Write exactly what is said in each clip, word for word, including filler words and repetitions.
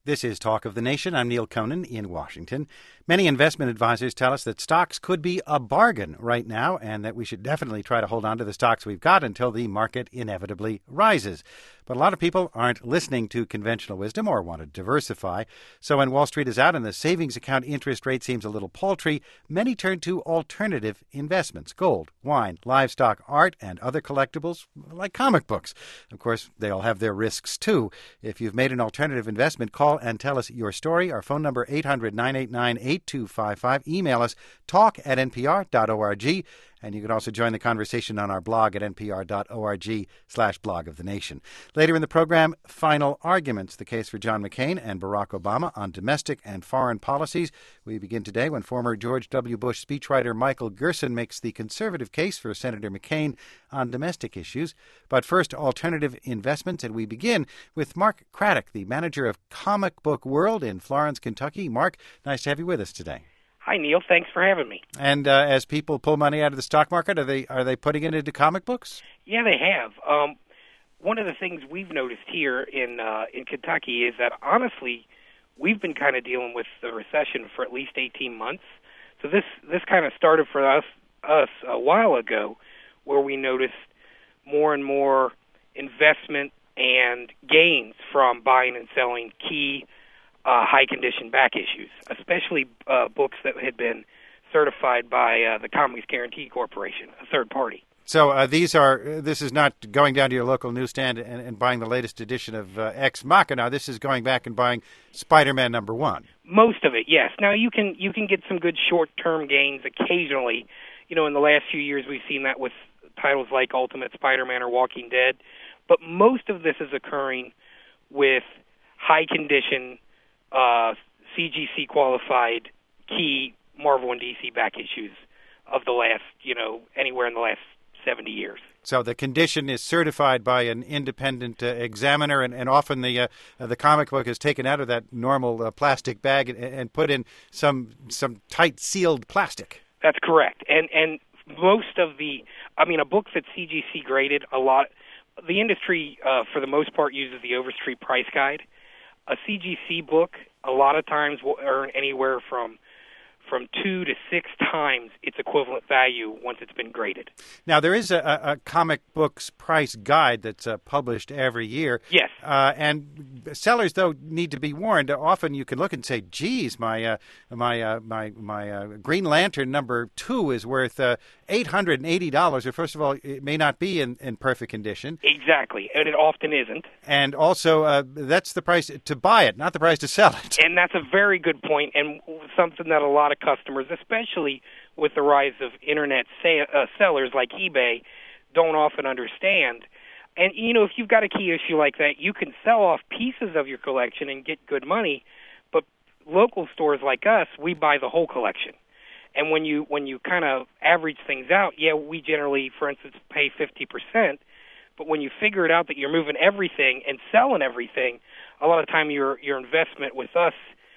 This is Talk of the Nation. I'm Neil Conan in Washington. Many investment advisors tell us that stocks could be a bargain right now and that we should definitely try to hold on to the stocks we've got until the market inevitably rises. But a lot of people aren't listening to conventional wisdom or want to diversify. So when Wall Street is out and the savings account interest rate seems a little paltry, many turn to alternative investments: gold, wine, livestock, art, and other collectibles like comic books. Of course, they all have their risks too. If you've made an alternative investment, call and tell us your story. Our phone number, eight hundred, nine eight nine, eight two five five. Email us, talk at n p r dot org. And you can also join the conversation on our blog at npr.org slash blog of the nation. Later in the program, final arguments, the case for John McCain and Barack Obama on domestic and foreign policies. We begin today when former George W. Bush speechwriter Michael Gerson makes the conservative case for Senator McCain on domestic issues. But first, alternative investments, and we begin with Mark Craddock, the manager of Comic Book World in Florence, Kentucky. Mark, nice to have you with us today. Hi, Neil. Thanks for having me. And uh, as people pull money out of the stock market, are they are they putting it into comic books? Yeah, they have. Um, one of the things we've noticed here in uh, in Kentucky is that, honestly, we've been kind of dealing with the recession for at least eighteen months. So this this kind of started for us us a while ago, where we noticed more and more investment and gains from buying and selling key Uh, high-condition back issues, especially uh, books that had been certified by uh, the Comics Guarantee Corporation, a third party. So uh, these are this is not going down to your local newsstand and, and buying the latest edition of uh, Ex Machina. This is going back and buying Spider-Man number one. Most of it, yes. Now you can you can get some good short-term gains occasionally. You know, in the last few years, we've seen that with titles like Ultimate Spider-Man or Walking Dead. But most of this is occurring with high-condition, Uh, C G C qualified key Marvel and D C back issues of the last, you know, anywhere in the last seventy years. So the condition is certified by an independent uh, examiner, and, and often the uh, uh, the comic book is taken out of that normal uh, plastic bag and, and put in some some tight sealed plastic. That's correct. And and most of the, I mean, a book that's C G C graded, a lot, the industry uh, for the most part uses the Overstreet Price Guide. A C G C book, a lot of times, will earn anywhere from from two to six times its equivalent value once it's been graded. Now, there is a, a comic books price guide that's uh, published every year. Yes. Uh, and sellers, though, need to be warned. Often you can look and say, geez, my uh, my uh, my my uh, Green Lantern number two is worth uh, eight hundred eighty dollars. Or first of all, it may not be in, in perfect condition. Exactly, and it often isn't. And also, uh, that's the price to buy it, not the price to sell it. And that's a very good point, and something that a lot of customers, especially with the rise of internet sa- uh, sellers like eBay, don't often understand. And, you know, if you've got a key issue like that, you can sell off pieces of your collection and get good money, but local stores like us, we buy the whole collection. And when you when you kind of average things out, yeah, we generally, for instance, pay fifty percent, but when you figure it out that you're moving everything and selling everything, a lot of the time your your investment with us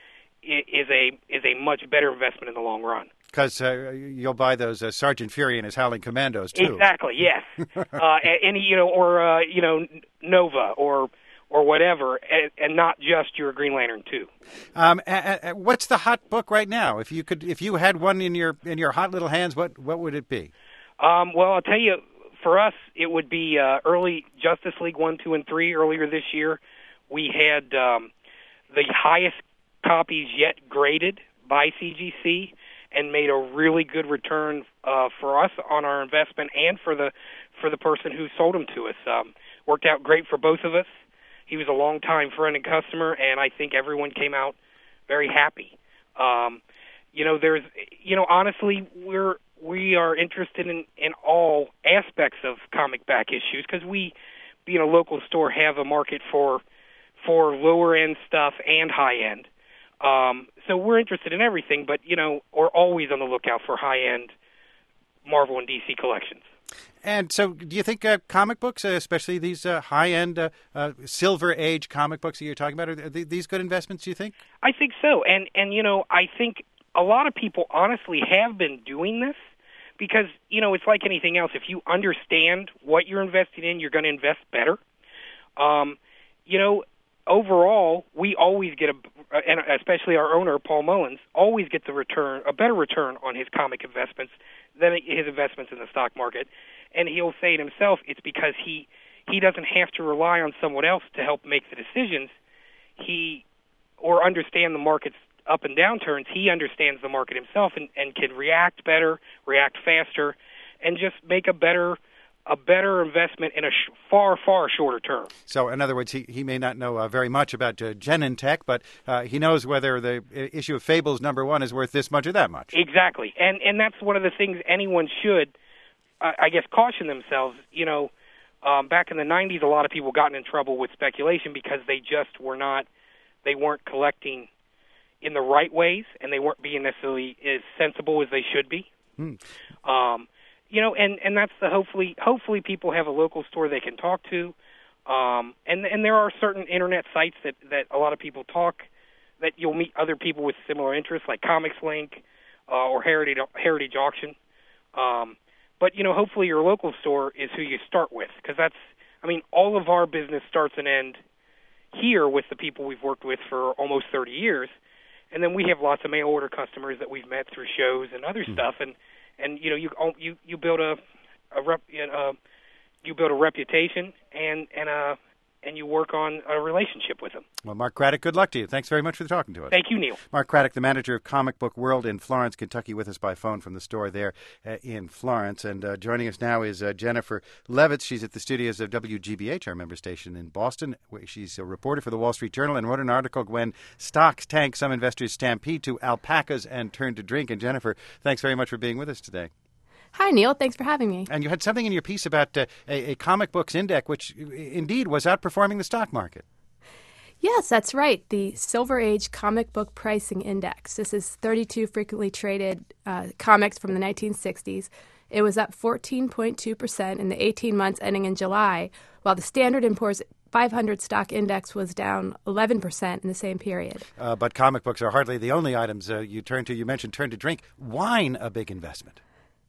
is a is a much better investment in the long run. Because uh, you'll buy those uh, Sergeant Fury and his Howling Commandos too. Exactly. Yes. uh, and you know, or uh, you know, Nova or or whatever, and, and not just your Green Lantern two. Um, a, a, what's the hot book right now? If you could, if you had one in your in your hot little hands, what what would it be? Um, well, I'll tell you. For us, it would be uh, early Justice League one, two, and three. Earlier this year, we had um, the highest copies yet graded by C G C and made a really good return uh, for us on our investment and for the for the person who sold them to us. Um, worked out great for both of us. He was a long-time friend and customer, and I think everyone came out very happy. Um, you know, there's, you know, honestly, we're we are interested in, in all aspects of comic back issues because we, being a local store, have a market for for lower-end stuff and high-end. Um, so we're interested in everything, but, you know, we're always on the lookout for high-end Marvel and D C collections. And so do you think uh, comic books, uh, especially these uh, high-end uh, uh, Silver Age comic books that you're talking about, are th- these good investments, do you think? I think so. And, and, you know, I think a lot of people honestly have been doing this because, you know, it's like anything else. If you understand what you're investing in, you're going to invest better. Um, you know, overall, we always get a, and especially our owner, Paul Mullins, always gets a return, a better return on his comic investments than his investments in the stock market. And he'll say it himself, it's because he he doesn't have to rely on someone else to help make the decisions. He, or understand the market's up and downturns, he understands the market himself and, and can react better, react faster, and just make a better a better investment in a sh- far, far shorter term. So, in other words, he, he may not know uh, very much about uh, Genentech, but uh, he knows whether the issue of Fables number one is worth this much or that much. Exactly. And and that's one of the things anyone should, uh, I guess, caution themselves. You know, um, back in the nineties, a lot of people got in trouble with speculation because they just were not, they weren't collecting in the right ways, and they weren't being necessarily as sensible as they should be. Hmm. Um You know, and, and that's the hopefully hopefully people have a local store they can talk to, um, and and there are certain internet sites that, that a lot of people talk, that you'll meet other people with similar interests like Comics Link uh, or Heritage Heritage Auction, um, but you know hopefully your local store is who you start with, because that's I mean all of our business starts and ends here with the people we've worked with for almost thirty years, and then we have lots of mail order customers that we've met through shows and other mm-hmm. stuff and. And you know you you you build a a rep, uh, you build a reputation and and uh and you work on a relationship with them. Well, Mark Craddock, good luck to you. Thanks very much for talking to us. Thank you, Neil. Mark Craddock, the manager of Comic Book World in Florence, Kentucky, with us by phone from the store there uh, in Florence. And uh, joining us now is uh, Jennifer Levitz. She's at the studios of W G B H, our member station in Boston. She's a reporter for the Wall Street Journal and wrote an article, When Stocks Tank, Some Investors Stampede to Alpacas and Turn to Drink. And Jennifer, thanks very much for being with us today. Hi, Neil. Thanks for having me. And you had something in your piece about uh, a, a comic books index, which indeed was outperforming the stock market. Yes, that's right. The Silver Age Comic Book Pricing Index. This is thirty-two frequently traded uh, comics from the nineteen sixties. It was up fourteen point two percent in the eighteen months ending in July, while the Standard and Poor's five hundred stock index was down eleven percent in the same period. Uh, but comic books are hardly the only items uh, you turn to. You mentioned Turn to Drink. Wine, a big investment.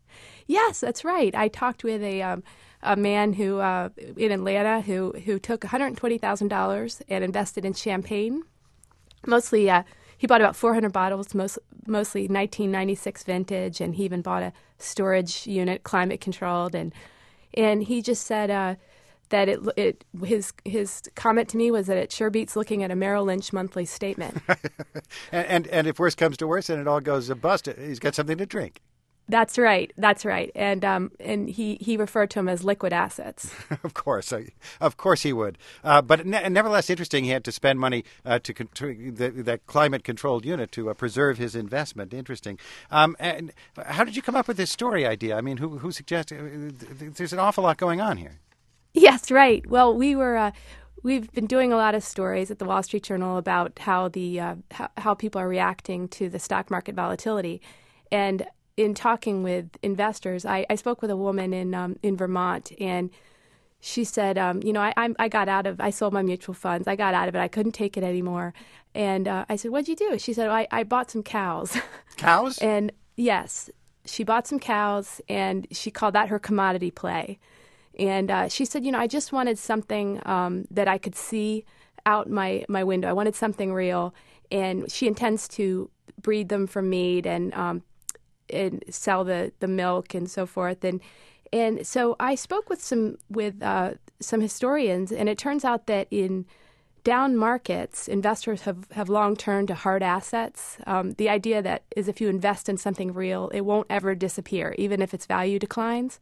Yes, that's right. I talked with a um, a man who uh, in Atlanta who who took one hundred twenty thousand dollars and invested in champagne. Mostly, uh, he bought about four hundred bottles, most, mostly nineteen ninety-six vintage, and he even bought a storage unit, climate controlled, and and he just said uh, that it it his his comment to me was that it sure beats looking at a Merrill Lynch monthly statement. and, and and if worse comes to worse and it all goes bust, he's got something to drink. That's right. That's right. And um, and he, he referred to them as liquid assets. Of course. Of course he would. Uh, but ne- nevertheless, interesting, he had to spend money uh, to con- the, that climate-controlled unit to uh, preserve his investment. Interesting. Um, and how did you come up with this story idea? I mean, who, who suggested? Uh, there's an awful lot going on here. Yes, right. Well, we were... Uh, We've been doing a lot of stories at the Wall Street Journal about how the uh, how, how people are reacting to the stock market volatility. And in talking with investors, I, I spoke with a woman in um, in Vermont, and she said, um, you know, I, I I got out of, I sold my mutual funds. I got out of it. I couldn't take it anymore. And uh, I said, what'd you do? She said, I, I bought some cows. Cows? And yes, she bought some cows, and she called that her commodity play. And uh, she said, you know, I just wanted something um, that I could see out my, my window. I wanted something real. And she intends to breed them for meat and um, and sell the, the milk and so forth. And and so I spoke with some with uh, some historians, and it turns out that in down markets, investors have, have long turned to hard assets. Um, the idea that is if you invest in something real, it won't ever disappear, even if its value declines.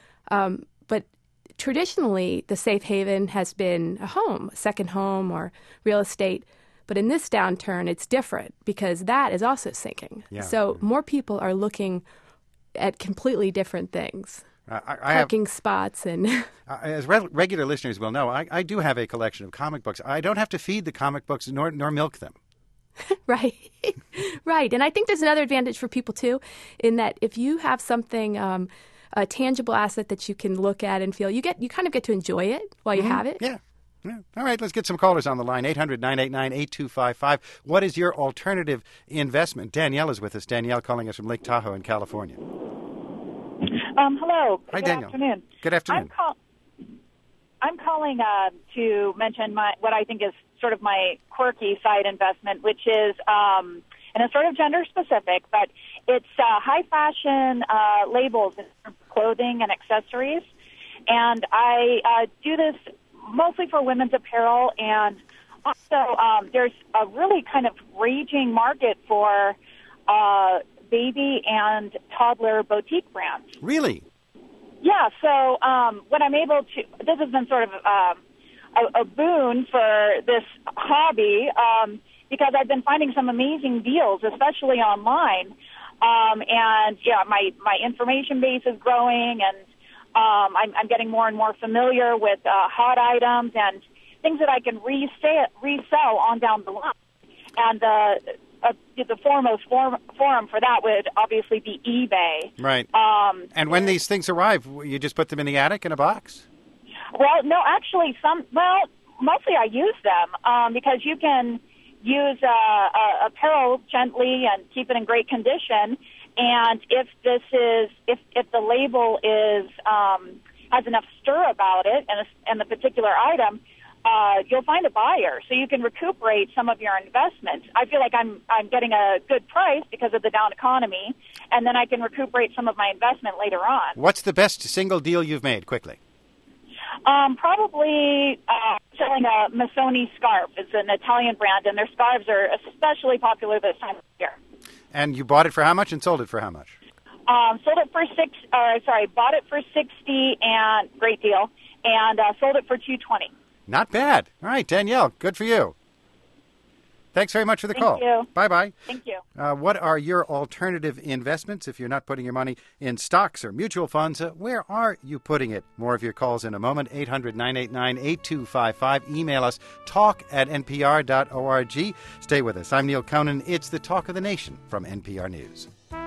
Um, but traditionally, the safe haven has been a home, a second home or real estate. But in this downturn, it's different because that is also sinking. Yeah. So more people are looking at completely different things. Uh, I, I Parking have, spots and... uh, as re- regular listeners will know, I, I do have a collection of comic books. I don't have to feed the comic books nor, nor milk them. Right. Right. And I think there's another advantage for people, too, in that if you have something... Um, a tangible asset that you can look at and feel, you get you kind of get to enjoy it while you mm-hmm. have it. Yeah. yeah. All right, let's get some callers on the line. eight hundred, nine eight nine, eight two five five. What is your alternative investment? Danielle is with us. Danielle calling us from Lake Tahoe in California. Um, hello. Hi, Good Danielle. afternoon. Good afternoon. I'm, call- I'm calling uh, to mention my what I think is sort of my quirky side investment, which is, um, and it's sort of gender specific, but it's uh, high fashion uh, labels in clothing and accessories. And I uh, do this mostly for women's apparel, and also um, there's a really kind of raging market for uh, baby and toddler boutique brands. Really? Yeah, so um, when I'm able to, this has been sort of um, a, a boon for this hobby um, because I've been finding some amazing deals, especially online. Um, and, yeah, my, my information base is growing, and um, I'm, I'm getting more and more familiar with uh, hot items and things that I can resell, resell on down the line. And the uh, the foremost form, forum for that would obviously be eBay. Right. Um, and when these things arrive, you just put them in the attic in a box? Well, no, actually, some. Well, mostly I use them um, because you can use uh, uh, apparel gently and keep it in great condition. And if this is, if if the label is um, has enough stir about it and a, and the particular item, uh, you'll find a buyer. So you can recuperate some of your investment. I feel like I'm I'm getting a good price because of the down economy, and then I can recuperate some of my investment later on. What's the best single deal you've made? Quickly. Um, probably uh, selling a Missoni scarf. It's an Italian brand, and their scarves are especially popular this time of year. And you bought it for how much and sold it for how much? Um, sold it for six. Uh, sorry, bought it for sixty, and great deal, and uh, sold it for two twenty. Not bad. All right, Danielle, good for you. Thanks very much for the Thank call. you. Bye-bye. Thank you. Uh, what are your alternative investments? If you're not putting your money in stocks or mutual funds, uh, where are you putting it? More of your calls in a moment. eight hundred, nine eight nine, eight two five five. Email us, talk at n p r dot org. Stay with us. I'm Neil Conan. It's the Talk of the Nation from N P R News.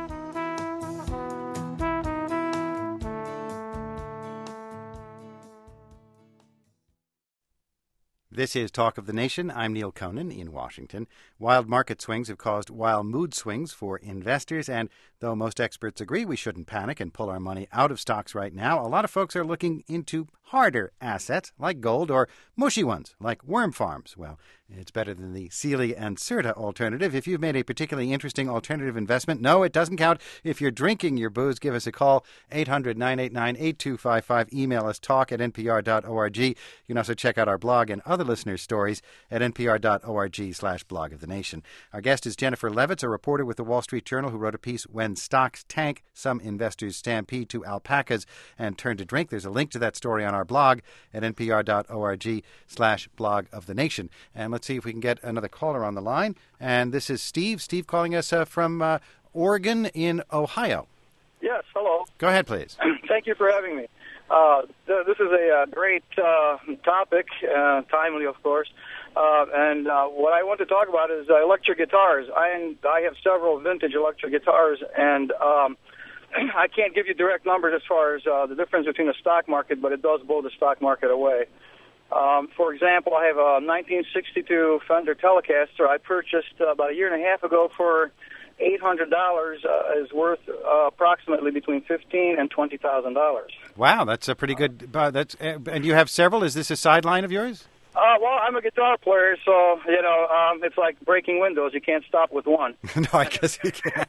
This is Talk of the Nation. I'm Neil Conan in Washington. Wild market swings have caused wild mood swings for investors, and though most experts agree we shouldn't panic and pull our money out of stocks right now, a lot of folks are looking into harder assets like gold or mushy ones like worm farms. Well, it's better than the Sealy and Serta alternative. If you've made a particularly interesting alternative investment, no, it doesn't count. If you're drinking your booze, give us a call, eight hundred, nine eight nine, eight two five five. Email us, talk at n p r dot org. You can also check out our blog and other listeners' stories at n p r dot org slash blog of the nation. Our guest is Jennifer Levitz, a reporter with the Wall Street Journal who wrote a piece, When Stocks Tank, Some Investors Stampede to Alpacas and Turn to Drink. There's a link to that story on our blog at n p r dot org slash blog of the nation. And let's see if we can get another caller on the line. And this is Steve. Steve calling us uh, from uh, Oregon in Ohio. Yes, hello. Go ahead, please. Thank you for having me. Uh, th- this is a uh, great uh, topic, uh, timely, of course. Uh, and uh, what I want to talk about is uh, electric guitars. I I have several vintage electric guitars, and um, I can't give you direct numbers as far as uh, the difference between the stock market, but it does blow the stock market away. Um, for example, I have a nineteen sixty-two Fender Telecaster I purchased uh, about a year and a half ago for eight hundred dollars. Uh, is worth uh, approximately between fifteen thousand dollars and twenty thousand dollars. Wow, that's a pretty good. Uh, that's uh, and you have several. Is this a sideline of yours? Uh, well, I'm a guitar player, so, you know, um, it's like breaking windows. You can't stop with one. No, I guess you can't.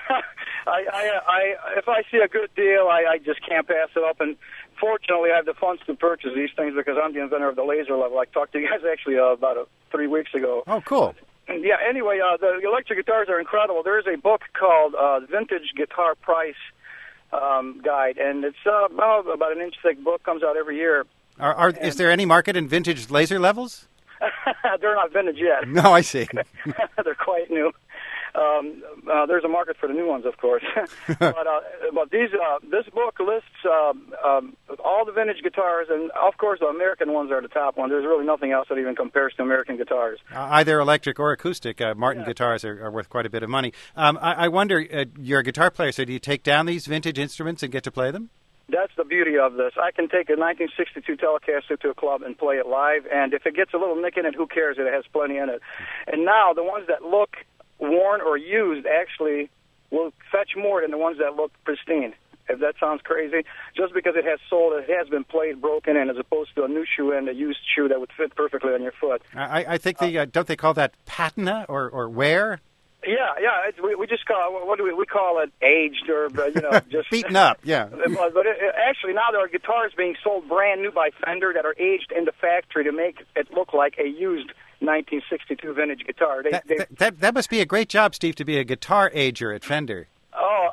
I, I, I, if I see a good deal, I, I just can't pass it up. And fortunately, I have the funds to purchase these things because I'm the inventor of the laser level. I talked to you guys actually uh, about uh, three weeks ago. Oh, cool. And yeah, anyway, uh, the electric guitars are incredible. There is a book called uh, Vintage Guitar Price um, Guide, and it's uh, about, about an inch thick book, comes out every year. Are, are, is there any market in vintage laser levels? They're not vintage yet. No, I see. They're quite new. Um, uh, there's a market for the new ones, of course. but uh, but these uh, this book lists uh, um, all the vintage guitars, and of course the American ones are the top one. There's really nothing else that even compares to American guitars. Uh, either electric or acoustic, uh, Martin yeah. guitars are, are worth quite a bit of money. Um, I, I wonder, uh, you're a guitar player, so do you take down these vintage instruments and get to play them? That's the beauty of this. I can take a nineteen sixty-two Telecaster to a club and play it live, and if it gets a little nick in it, who cares? It has plenty in it. And now the ones that look worn or used actually will fetch more than the ones that look pristine. if that sounds crazy. Just because it has sold, it has been played broken in, as opposed to a new shoe and a used shoe that would fit perfectly on your foot. I, I think the uh, don't they call that patina or or wear? Yeah, yeah. It's, we we just call what do we we call it aged or you know just beaten up. Yeah. But, but it, it, actually now there are guitars being sold brand new by Fender that are aged in the factory to make it look like a used nineteen sixty-two vintage guitar. They, that, they, that, that that must be a great job, Steve, to be a guitar ager at Fender. Oh,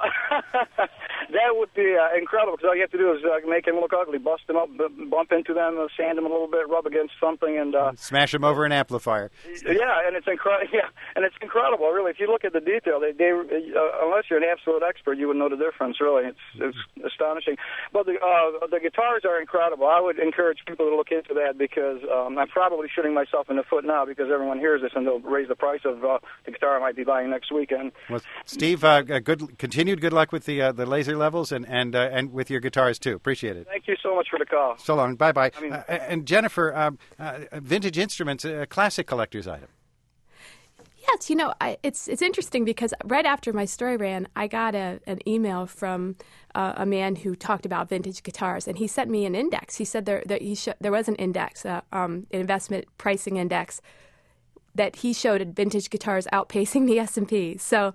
that would be uh, incredible, because all you have to do is uh, make them look ugly, bust them up, b- bump into them, uh, sand them a little bit, rub against something, and uh, smash them over an amplifier. Yeah, and it's incredible. Yeah, and it's incredible, really. If you look at the detail, they, they uh, unless you're an absolute expert, you would know the difference. Really, it's it's astonishing. But the uh, the guitars are incredible. I would encourage people to look into that, because um, I'm probably shooting myself in the foot now, because everyone hears this and they'll raise the price of uh, the guitar I might be buying next weekend. Well, Steve, uh, good continued good luck with the uh, the laser levels and and uh, and with your guitars too. Appreciate it. Thank you so much for the call. So long. Bye bye. I mean, uh, and Jennifer, um, uh, vintage instruments, a classic collector's item. Yes, you know, I, it's it's interesting because right after my story ran, I got a, an email from uh, a man who talked about vintage guitars, and he sent me an index. He said there that he sh- there was an index, uh, um, an investment pricing index, that he showed vintage guitars outpacing the S and P. So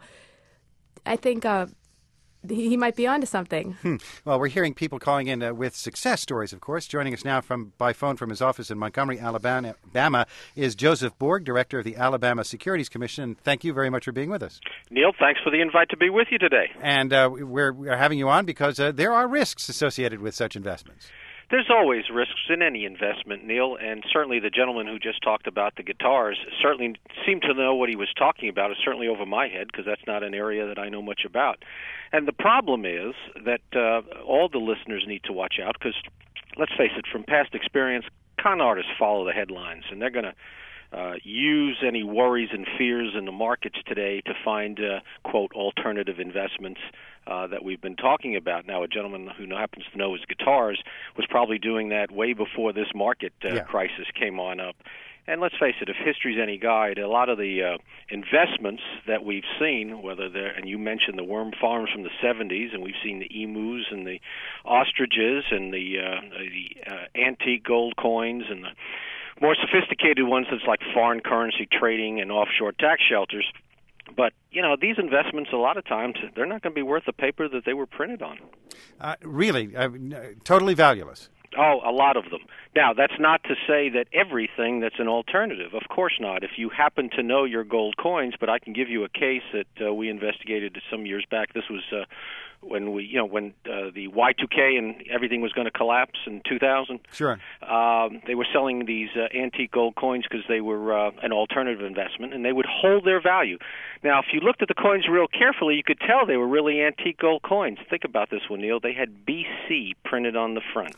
I think uh, he might be onto something. Hmm. Well, we're hearing people calling in uh, with success stories, of course. Joining us now from by phone from his office in Montgomery, Alabama, is Joseph Borg, director of the Alabama Securities Commission. Thank you very much for being with us. Neil, thanks for the invite to be with you today. And uh, we're, we're having you on because uh, there are risks associated with such investments. There's always risks in any investment, Neil, and certainly the gentleman who just talked about the guitars certainly seemed to know what he was talking about. It's certainly over my head, because that's not an area that I know much about. And the problem is that uh, all the listeners need to watch out, because, let's face it, from past experience, con artists follow the headlines, and they're going to Uh, use any worries and fears in the markets today to find, uh, quote, alternative investments uh, that we've been talking about. Now, a gentleman who happens to know his guitars was probably doing that way before this market uh, yeah. crisis came on up. And let's face it, if history's any guide, a lot of the uh, investments that we've seen, whether they're, and you mentioned the worm farms from the seventies, and we've seen the emus and the ostriches and the, uh, the uh, antique gold coins and the more sophisticated ones, that's like foreign currency trading and offshore tax shelters. But, you know, these investments, a lot of times, they're not going to be worth the paper that they were printed on. Uh, really? Uh, totally valueless? Oh, a lot of them. Now, that's not to say that everything that's an alternative. Of course not. If you happen to know your gold coins, but I can give you a case that uh, we investigated some years back. This was uh, when we, you know, when uh, the Y two K and everything was going to collapse in two thousand. Sure. Um, they were selling these uh, antique gold coins because they were uh, an alternative investment, and they would hold their value. Now, if you looked at the coins real carefully, you could tell they were really antique gold coins. Think about this one, Neil. They had B C printed on the front.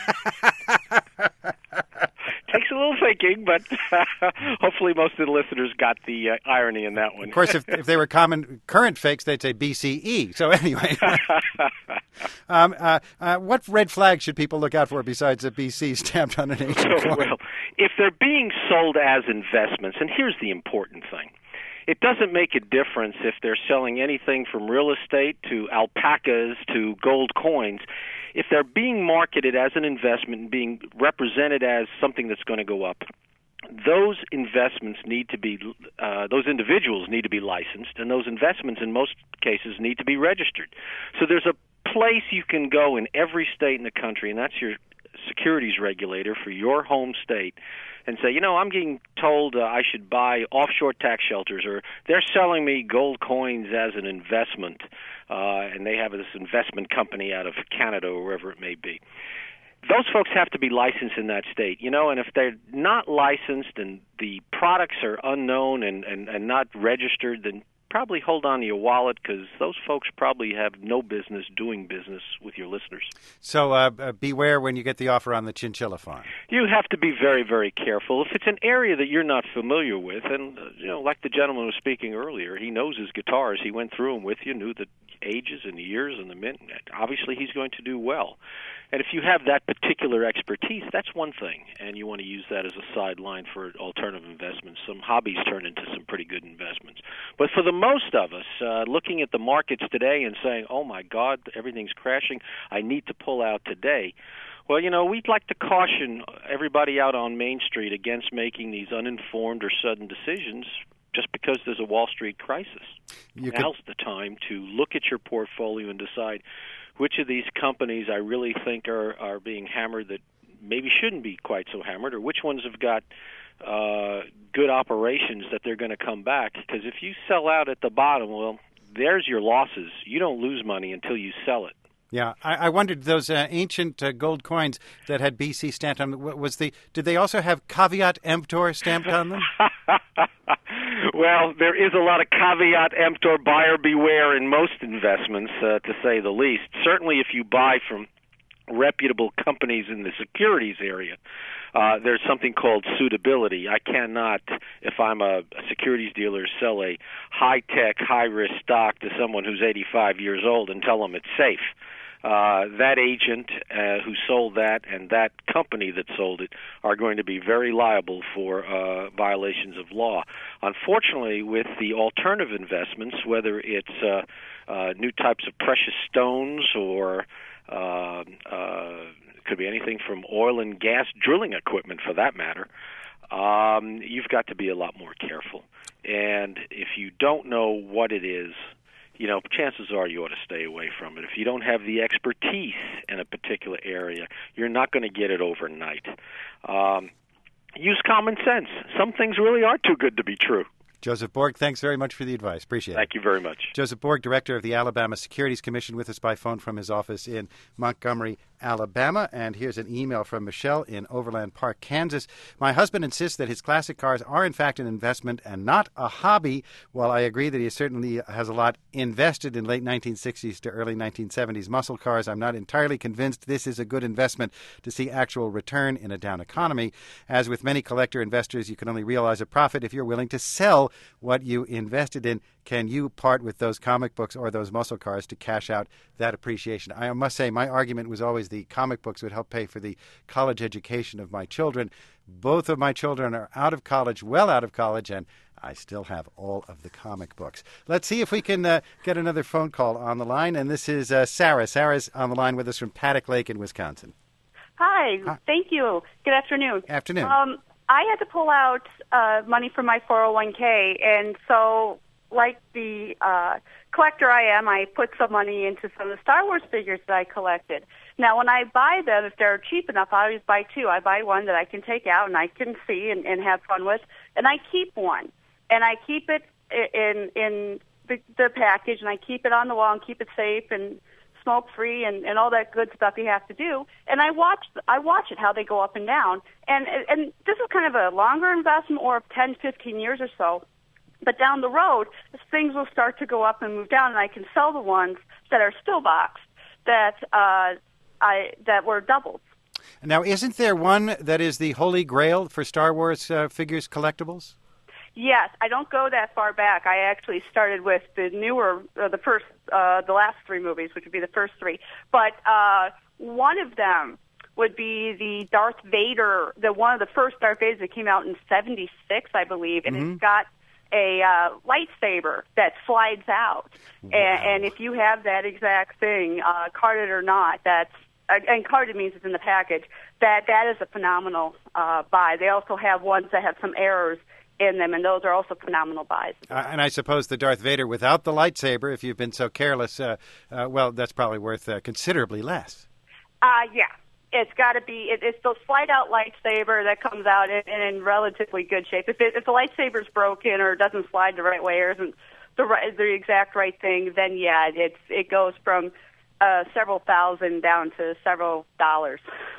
Takes a little thinking, but hopefully most of the listeners got the uh, irony in that one. Of course, if, if they were common current fakes, they'd say B C E. So anyway, um, uh, uh, what red flags should people look out for besides a B C stamped on an ancient coin? Well, if they're being sold as investments, and here's the important thing. It doesn't make a difference if they're selling anything from real estate to alpacas to gold coins. If they're being marketed as an investment and being represented as something that's going to go up, those investments need to be, uh, those individuals need to be licensed, and those investments in most cases need to be registered. So there's a place you can go in every state in the country, and that's your securities regulator for your home state, and say, you know, I'm getting told uh, I should buy offshore tax shelters, or they're selling me gold coins as an investment, uh, and they have this investment company out of Canada or wherever it may be. Those folks have to be licensed in that state, you know, and if they're not licensed and the products are unknown and, and, and not registered, then probably hold on to your wallet, because those folks probably have no business doing business with your listeners. So uh, uh, beware when you get the offer on the chinchilla farm. You have to be very, very careful. If it's an area that you're not familiar with, and, uh, you know, like the gentleman was speaking earlier, he knows his guitars. He went through them with you, knew the ages and the years and the mint. Obviously, he's going to do well. And if you have that particular expertise, that's one thing, and you want to use that as a sideline for alternative investments. Some hobbies turn into some pretty good investments. But for the most of us, uh, looking at the markets today and saying, oh, my God, everything's crashing, I need to pull out today. Well, you know, we'd like to caution everybody out on Main Street against making these uninformed or sudden decisions just because there's a Wall Street crisis. You Now's could... the time to look at your portfolio and decide which of these companies I really think are, are being hammered that maybe shouldn't be quite so hammered, or which ones have got uh, good operations that they're going to come back. Because if you sell out at the bottom, well, there's your losses. You don't lose money until you sell it. Yeah, I, I wondered those uh, ancient uh, gold coins that had B C stamped on them. Was the did they also have caveat emptor stamped on them? Well, there is a lot of caveat emptor, buyer beware in most investments, uh, to say the least. Certainly, if you buy from reputable companies in the securities area, uh, there's something called suitability. I cannot, if I'm a, a securities dealer, sell a high-tech, high-risk stock to someone who's eighty-five years old and tell them it's safe. Uh, that agent uh, who sold that and that company that sold it are going to be very liable for uh, violations of law. Unfortunately, with the alternative investments, whether it's uh, uh, new types of precious stones or uh, uh, could be anything from oil and gas drilling equipment for that matter, um, you've got to be a lot more careful. And if you don't know what it is, you know, chances are you ought to stay away from it. If you don't have the expertise in a particular area, you're not going to get it overnight. Um, use common sense. Some things really are too good to be true. Joseph Borg, thanks very much for the advice. Appreciate it. Thank you very much. Joseph Borg, director of the Alabama Securities Commission, with us by phone from his office in Montgomery, Alabama. And here's an email from Michelle in Overland Park, Kansas. My husband insists that his classic cars are, in fact, an investment and not a hobby. While I agree that he certainly has a lot invested in late nineteen sixties to early nineteen seventies muscle cars, I'm not entirely convinced this is a good investment to see actual return in a down economy. As with many collector investors, you can only realize a profit if you're willing to sell what you invested in. Can you part with those comic books or those muscle cars to cash out that appreciation? I must say, my argument was always the comic books would help pay for the college education of my children. Both of my children are out of college, well out of college, and I still have all of the comic books. Let's see if we can uh, get another phone call on the line. And this is uh, Sarah. Sarah's on the line with us from Paddock Lake in Wisconsin. Hi. Hi. Thank you. Good afternoon. Afternoon. Um, I had to pull out uh, money from my four oh one k, and so like the uh, collector I am, I put some money into some of the Star Wars figures that I collected. Now, when I buy them, if they're cheap enough, I always buy two. I buy one that I can take out and I can see and, and have fun with, and I keep one. And I keep it in in the, the package, and I keep it on the wall and keep it safe and smoke-free and, and all that good stuff you have to do. And I watch I watch it, how they go up and down. And and this is kind of a longer investment, or ten, fifteen years or so. But down the road, things will start to go up and move down, and I can sell the ones that are still boxed that uh, I that were doubles. Now, isn't there one that is the holy grail for Star Wars uh, figures collectibles? Yes, I don't go that far back. I actually started with the newer, uh, the first, uh, the last three movies, which would be the first three. But uh, one of them would be the Darth Vader, the one of the first Darth Vaders that came out in seventy-six, I believe, and mm-hmm. it's got a uh, lightsaber that slides out. Wow. And, and if you have that exact thing, uh, carded or not, that's uh, and carded means it's in the package. That that is a phenomenal uh, buy. They also have ones that have some errors in them, and those are also phenomenal buys. Uh, and I suppose the Darth Vader without the lightsaber, if you've been so careless, uh, uh, well, that's probably worth uh, considerably less. Uh, yeah. It's got to be, it, it's the slide-out lightsaber that comes out in, in relatively good shape. If, it, if the lightsaber's broken or doesn't slide the right way or isn't the, right, the exact right thing, then, yeah, it's, it goes from uh, several thousand down to several dollars.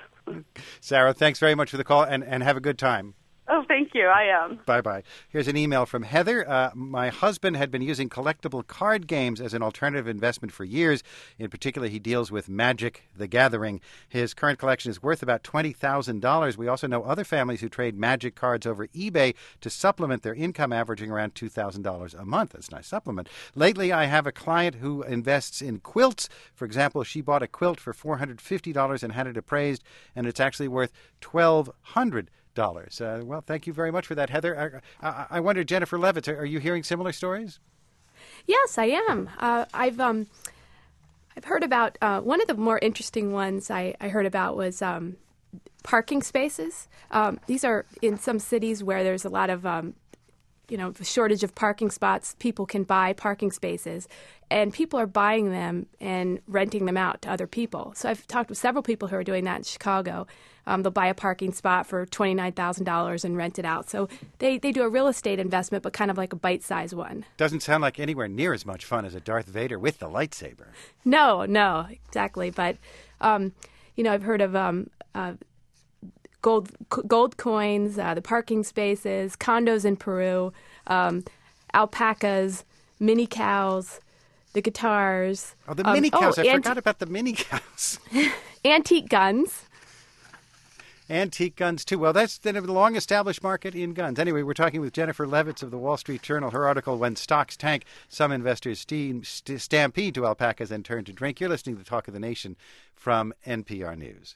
Sarah, thanks very much for the call, and, and have a good time. Oh, thank you. I am. Bye-bye. Here's an email from Heather. Uh, my husband had been using collectible card games as an alternative investment for years. In particular, he deals with Magic: The Gathering. His current collection is worth about twenty thousand dollars. We also know other families who trade Magic cards over eBay to supplement their income, averaging around two thousand dollars a month. That's a nice supplement. Lately, I have a client who invests in quilts. For example, she bought a quilt for four hundred fifty dollars and had it appraised, and it's actually worth twelve hundred dollars. dollars. Uh, well, thank you very much for that, Heather. I, I, I wonder, Jennifer Levitz, are, are you hearing similar stories? Yes, I am. Uh, I've um, I've heard about uh, one of the more interesting ones I, I heard about was um, parking spaces. Um, these are in some cities where there's a lot of um, you know, shortage of parking spots. People can buy parking spaces, and people are buying them and renting them out to other people. So I've talked with several people who are doing that in Chicago. Um, they'll buy a parking spot for twenty-nine thousand dollars and rent it out. So they, they do a real estate investment, but kind of like a bite-sized one. Doesn't sound like anywhere near as much fun as a Darth Vader with the lightsaber. No, no, exactly. But, um, you know, I've heard of um, uh, gold gold coins, uh, the parking spaces, condos in Peru, um, alpacas, mini cows, the guitars. Oh, the um, mini cows. oh, I anti- forgot about the mini cows. Antique guns. Antique guns, too. Well, that's the long-established market in guns. Anyway, we're talking with Jennifer Levitz of the Wall Street Journal. Her article, When Stocks Tank, Some Investors steam, st- Stampede to Alpacas and Turn to Drink. You're listening to Talk of the Nation from N P R News.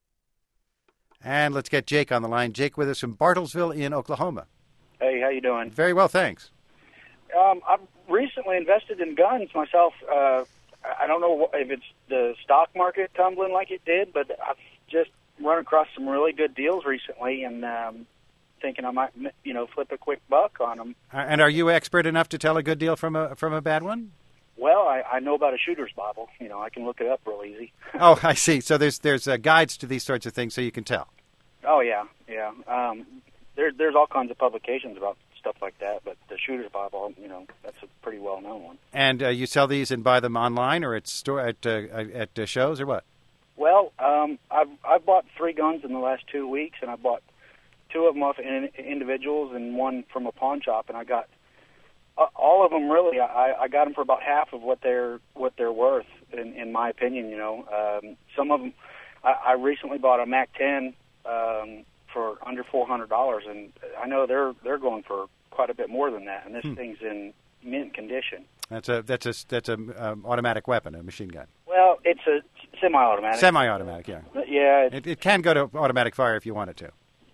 And let's get Jake on the line. Jake with us from Bartlesville in Oklahoma. Hey, how you doing? Very well, thanks. Um, I've recently invested in guns myself. Uh, I don't know if it's the stock market tumbling like it did, but I've just run across some really good deals recently, and um, thinking I might, you know, flip a quick buck on them. And are you expert enough to tell a good deal from a from a bad one? Well, I, I know about a shooter's Bible. You know, I can look it up real easy. Oh, I see. So there's there's uh, guides to these sorts of things, so you can tell. Oh yeah, yeah. Um, there, there's all kinds of publications about stuff like that, but the Shooter's Bible, you know, that's a pretty well-known one. And uh, you sell these and buy them online, or at store at uh, at uh, shows, or what? Well, um, I've I've bought three guns in the last two weeks, and I bought two of them off in, individuals and one from a pawn shop, and I got uh, all of them. Really, I, I got them for about half of what they're what they're worth, in, in my opinion. You know, um, some of them. I, I recently bought a Mac ten um, for under four hundred dollars, and I know they're they're going for quite a bit more than that. And this hmm. thing's in mint condition. That's a that's a that's a um, automatic weapon, a machine gun. Well, it's a semi-automatic. Semi-automatic, yeah. Yeah. It, it can go to automatic fire if you want it to.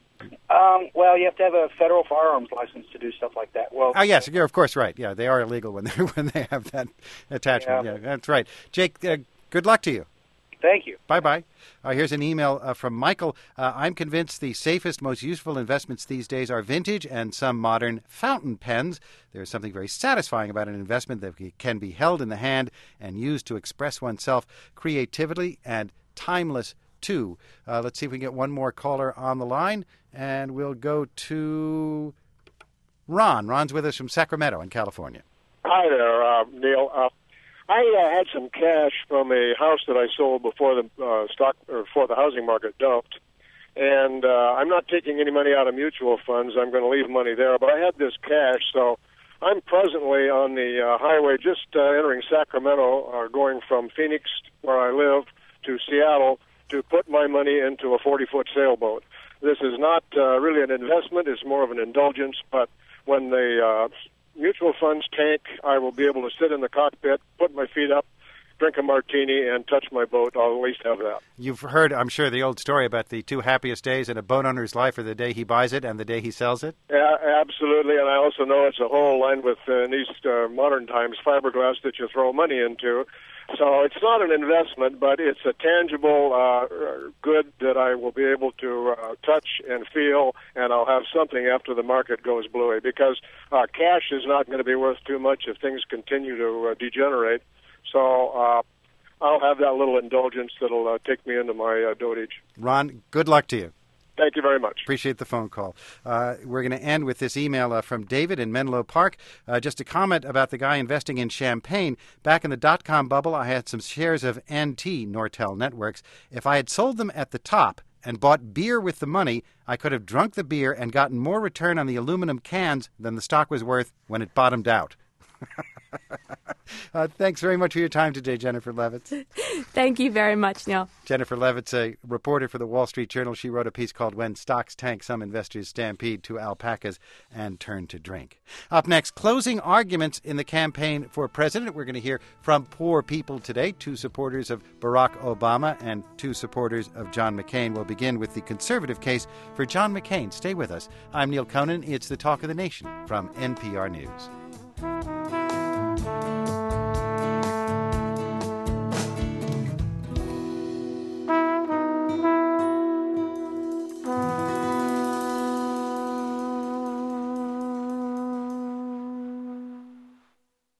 Um, well, you have to have a federal firearms license to do stuff like that. Well, oh yes, you're of course right. Yeah, they are illegal when they when they have that attachment. Yeah, yeah that's right. Jake, uh, good luck to you. Thank you. Bye-bye. Uh, here's an email uh, from Michael. Uh, I'm convinced the safest, most useful investments these days are vintage and some modern fountain pens. There's something very satisfying about an investment that can be held in the hand and used to express oneself creatively and timeless, too. Uh, let's see if we can get one more caller on the line, and we'll go to Ron. Ron's with us from Sacramento in California. Hi there, uh, Neil. Uh, I uh, had some cash from a house that I sold before the uh, stock or before the housing market dumped, and uh, I'm not taking any money out of mutual funds. I'm going to leave money there, but I had this cash, so I'm presently on the uh, highway just uh, entering Sacramento, uh, going from Phoenix, where I live, to Seattle to put my money into a forty-foot sailboat. This is not uh, really an investment; it's more of an indulgence. But when the uh, mutual funds tank, I will be able to sit in the cockpit, put my feet up, drink a martini, and touch my boat. I'll at least have that. You've heard, I'm sure, the old story about the two happiest days in a boat owner's life are the day he buys it and the day he sells it? Yeah, absolutely, and I also know it's a whole line with, uh, in these uh, modern times, fiberglass that you throw money into. So it's not an investment, but it's a tangible uh, good that I will be able to uh, touch and feel, and I'll have something after the market goes bluey, because uh, cash is not going to be worth too much if things continue to uh, degenerate. So uh, I'll have that little indulgence that'll uh, take me into my uh, dotage. Ron, good luck to you. Thank you very much. Appreciate the phone call. Uh, we're going to end with this email uh, from David in Menlo Park. Uh, just a comment about the guy investing in champagne. Back in the dot-com bubble, I had some shares of N T, Nortel Networks. If I had sold them at the top and bought beer with the money, I could have drunk the beer and gotten more return on the aluminum cans than the stock was worth when it bottomed out. uh, thanks very much for your time today, Jennifer Levitz. Thank you very much, Neil. Jennifer Levitz, a reporter for the Wall Street Journal. She wrote a piece called When Stocks Tank, Some Investors Stampede to Alpacas and Turn to Drink. Up next, closing arguments in the campaign for president. We're going to hear from poor people today, two supporters of Barack Obama and two supporters of John McCain. We'll begin with the conservative case for John McCain. Stay with us. I'm Neil Conan. It's the Talk of the Nation from N P R News.